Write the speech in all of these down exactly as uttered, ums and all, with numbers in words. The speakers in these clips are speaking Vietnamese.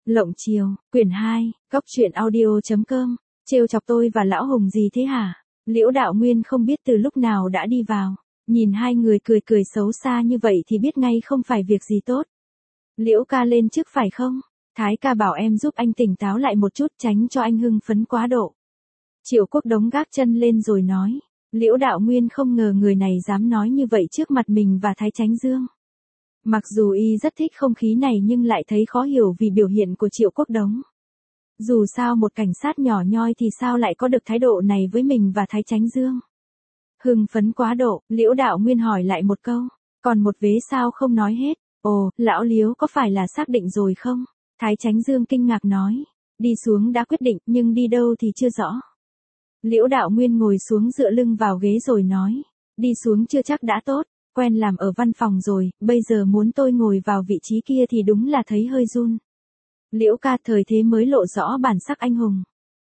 Lộng chiều, quyển hai, góc truyện audio.com, trêu chọc tôi và Lão Hùng gì thế hả? Liễu Đạo Nguyên không biết từ lúc nào đã đi vào, nhìn hai người cười cười xấu xa như vậy thì biết ngay không phải việc gì tốt. Liễu ca lên trước phải không? Thái ca bảo em giúp anh tỉnh táo lại một chút tránh cho anh hưng phấn quá độ. Triệu Quốc Đống gác chân lên rồi nói. Liễu Đạo Nguyên không ngờ người này dám nói như vậy trước mặt mình và Thái Chánh Dương. Mặc dù y rất thích không khí này nhưng lại thấy khó hiểu vì biểu hiện của Triệu Quốc Đống. Dù sao một cảnh sát nhỏ nhoi thì sao lại có được thái độ này với mình và Thái Chánh Dương. Hưng phấn quá độ, Liễu Đạo Nguyên hỏi lại một câu, còn một vế sao không nói hết. Ồ, lão Liễu có phải là xác định rồi không? Thái Chánh Dương kinh ngạc nói, đi xuống đã quyết định nhưng đi đâu thì chưa rõ. Liễu Đạo Nguyên ngồi xuống dựa lưng vào ghế rồi nói, đi xuống chưa chắc đã tốt, quen làm ở văn phòng rồi, bây giờ muốn tôi ngồi vào vị trí kia thì đúng là thấy hơi run. Liễu ca thời thế mới lộ rõ bản sắc anh hùng.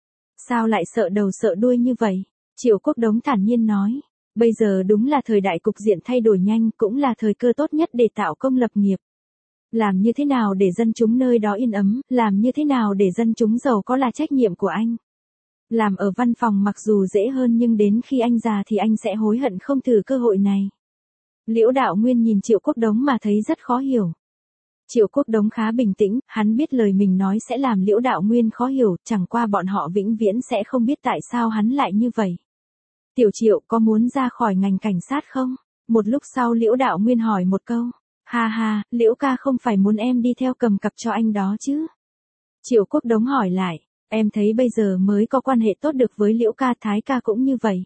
Sao lại sợ đầu sợ đuôi như vậy? Triệu Quốc Đống thản nhiên nói, bây giờ đúng là thời đại cục diện thay đổi nhanh, cũng là thời cơ tốt nhất để tạo công lập nghiệp. Làm như thế nào để dân chúng nơi đó yên ấm, làm như thế nào để dân chúng giàu có là trách nhiệm của anh. Làm ở văn phòng mặc dù dễ hơn nhưng đến khi anh già thì anh sẽ hối hận không thử cơ hội này. Liễu Đạo Nguyên nhìn Triệu Quốc Đống mà thấy rất khó hiểu. Triệu Quốc Đống khá bình tĩnh, hắn biết lời mình nói sẽ làm Liễu Đạo Nguyên khó hiểu, chẳng qua bọn họ vĩnh viễn sẽ không biết tại sao hắn lại như vậy. Tiểu Triệu có muốn ra khỏi ngành cảnh sát không? Một lúc sau Liễu Đạo Nguyên hỏi một câu. Ha ha, Liễu ca không phải muốn em đi theo cầm cặp cho anh đó chứ? Triệu Quốc Đống hỏi lại, em thấy bây giờ mới có quan hệ tốt được với Liễu ca, Thái ca cũng như vậy.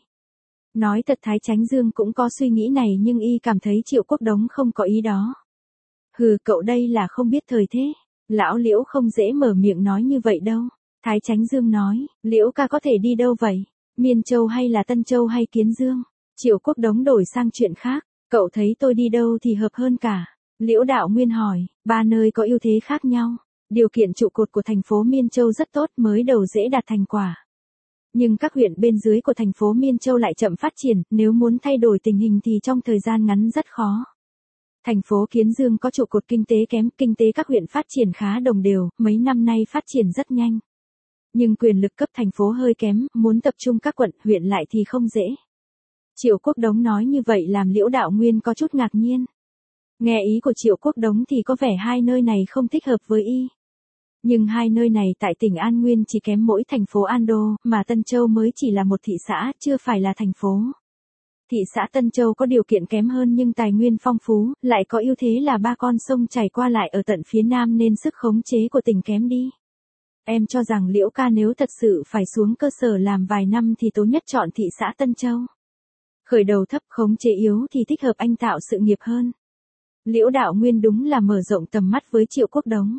Nói thật Thái Chánh Dương cũng có suy nghĩ này nhưng y cảm thấy Triệu Quốc Đống không có ý đó. Hừ, cậu đây là không biết thời thế. Lão Liễu không dễ mở miệng nói như vậy đâu. Thái Chánh Dương nói, Liễu ca có thể đi đâu vậy? Miên Châu hay là Tân Châu hay Kiến Dương? Triệu Quốc Đống đổi sang chuyện khác, cậu thấy tôi đi đâu thì hợp hơn cả? Liễu Đạo Nguyên hỏi, ba nơi có ưu thế khác nhau. Điều kiện trụ cột của thành phố Miên Châu rất tốt, mới đầu dễ đạt thành quả. Nhưng các huyện bên dưới của thành phố Miên Châu lại chậm phát triển, nếu muốn thay đổi tình hình thì trong thời gian ngắn rất khó. Thành phố Kiến Dương có trụ cột kinh tế kém, kinh tế các huyện phát triển khá đồng đều, mấy năm nay phát triển rất nhanh. Nhưng quyền lực cấp thành phố hơi kém, muốn tập trung các quận, huyện lại thì không dễ. Triệu Quốc Đống nói như vậy làm Liễu Đạo Nguyên có chút ngạc nhiên. Nghe ý của Triệu Quốc Đống thì có vẻ hai nơi này không thích hợp với y. Nhưng hai nơi này tại tỉnh An Nguyên chỉ kém mỗi thành phố An Đô, mà Tân Châu mới chỉ là một thị xã, chưa phải là thành phố. Thị xã Tân Châu có điều kiện kém hơn nhưng tài nguyên phong phú, lại có ưu thế là ba con sông chảy qua lại ở tận phía nam nên sức khống chế của tỉnh kém đi. Em cho rằng Liễu ca nếu thật sự phải xuống cơ sở làm vài năm thì tốt nhất chọn thị xã Tân Châu. Khởi đầu thấp khống chế yếu thì thích hợp anh tạo sự nghiệp hơn. Liễu Đạo Nguyên đúng là mở rộng tầm mắt với Triệu Quốc Đống.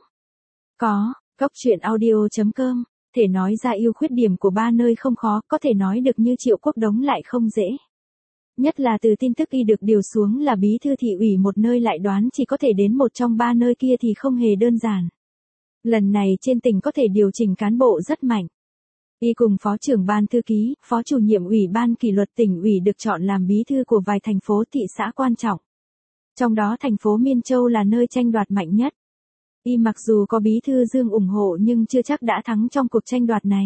Có, góc truyện audio.com, thể nói ra ưu khuyết điểm của ba nơi không khó, có thể nói được như Triệu Quốc Đống lại không dễ. Nhất là từ tin tức y được điều xuống là bí thư thị ủy một nơi lại đoán chỉ có thể đến một trong ba nơi kia thì không hề đơn giản. Lần này trên tỉnh có thể điều chỉnh cán bộ rất mạnh. Y cùng phó trưởng ban thư ký, phó chủ nhiệm ủy ban kỷ luật tỉnh ủy được chọn làm bí thư của vài thành phố thị xã quan trọng. Trong đó thành phố Miên Châu là nơi tranh đoạt mạnh nhất. Y mặc dù có bí thư Dương ủng hộ nhưng chưa chắc đã thắng trong cuộc tranh đoạt này.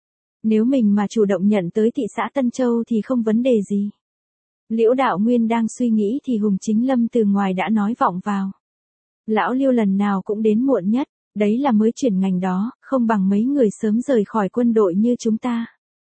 Nếu mình mà chủ động nhận tới thị xã Tân Châu thì không vấn đề gì. Liễu Đạo Nguyên đang suy nghĩ thì Hùng Chính Lâm từ ngoài đã nói vọng vào. Lão Liêu lần nào cũng đến muộn nhất, đấy là mới chuyển ngành đó, không bằng mấy người sớm rời khỏi quân đội như chúng ta.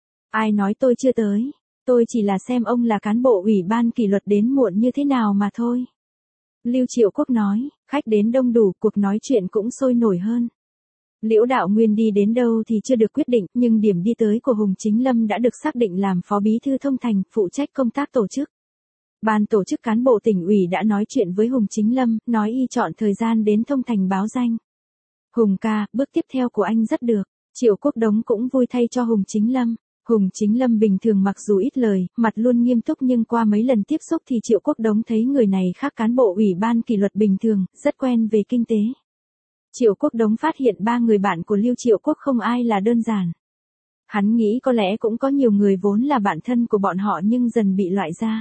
Ai nói tôi chưa tới, tôi chỉ là xem ông là cán bộ ủy ban kỷ luật đến muộn như thế nào mà thôi. Lưu Triệu Quốc nói, khách đến đông đủ, cuộc nói chuyện cũng sôi nổi hơn. Liễu Đạo Nguyên đi đến đâu thì chưa được quyết định, nhưng điểm đi tới của Hùng Chính Lâm đã được xác định làm phó bí thư Thông Thành, phụ trách công tác tổ chức. Ban tổ chức cán bộ tỉnh ủy đã nói chuyện với Hùng Chính Lâm, nói y chọn thời gian đến Thông Thành báo danh. Hùng ca, bước tiếp theo của anh rất được. Triệu Quốc Đống cũng vui thay cho Hùng Chính Lâm. Hùng Chính Lâm bình thường mặc dù ít lời, mặt luôn nghiêm túc nhưng qua mấy lần tiếp xúc thì Triệu Quốc Đống thấy người này khác cán bộ ủy ban kỷ luật bình thường, rất quen về kinh tế. Triệu Quốc Đống phát hiện ba người bạn của Lưu Triệu Quốc không ai là đơn giản. Hắn nghĩ có lẽ cũng có nhiều người vốn là bạn thân của bọn họ nhưng dần bị loại ra.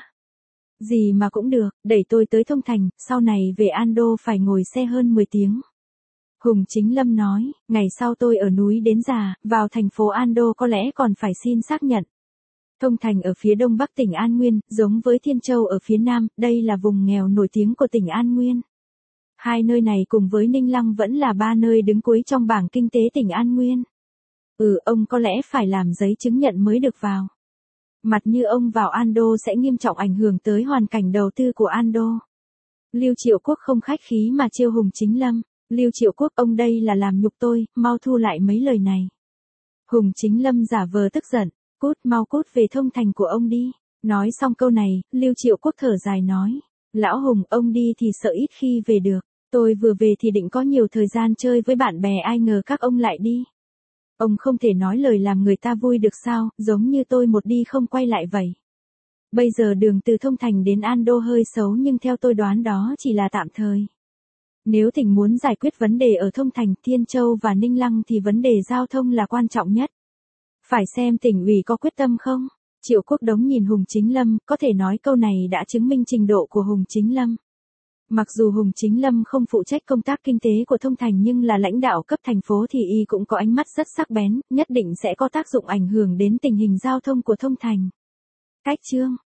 Gì mà cũng được, đẩy tôi tới Thông Thành, sau này về An Đô phải ngồi xe hơn mười tiếng. Hùng Chính Lâm nói, ngày sau tôi ở núi đến già, vào thành phố Ando có lẽ còn phải xin xác nhận. Thông Thành ở phía đông bắc tỉnh An Nguyên, giống với Thiên Châu ở phía nam, đây là vùng nghèo nổi tiếng của tỉnh An Nguyên. Hai nơi này cùng với Ninh Lăng vẫn là ba nơi đứng cuối trong bảng kinh tế tỉnh An Nguyên. Ừ, ông có lẽ phải làm giấy chứng nhận mới được vào. Mặt như ông vào Ando sẽ nghiêm trọng ảnh hưởng tới hoàn cảnh đầu tư của Ando. Lưu Triệu Quốc không khách khí mà trêu Hùng Chính Lâm. Lưu Triệu Quốc, ông đây là làm nhục tôi, mau thu lại mấy lời này. Hùng Chính Lâm giả vờ tức giận, cút mau cút về Thông Thành của ông đi. Nói xong câu này, Lưu Triệu Quốc thở dài nói, lão Hùng, ông đi thì sợ ít khi về được. Tôi vừa về thì định có nhiều thời gian chơi với bạn bè, ai ngờ các ông lại đi. Ông không thể nói lời làm người ta vui được sao, giống như tôi một đi không quay lại vậy. Bây giờ đường từ Thông Thành đến Ando hơi xấu nhưng theo tôi đoán đó chỉ là tạm thời. Nếu tỉnh muốn giải quyết vấn đề ở Thông Thành, Thiên Châu và Ninh Lăng thì vấn đề giao thông là quan trọng nhất. Phải xem tỉnh ủy có quyết tâm không? Triệu Quốc Đống nhìn Hùng Chính Lâm, có thể nói câu này đã chứng minh trình độ của Hùng Chính Lâm. Mặc dù Hùng Chính Lâm không phụ trách công tác kinh tế của Thông Thành nhưng là lãnh đạo cấp thành phố thì y cũng có ánh mắt rất sắc bén, nhất định sẽ có tác dụng ảnh hưởng đến tình hình giao thông của Thông Thành. Cách chương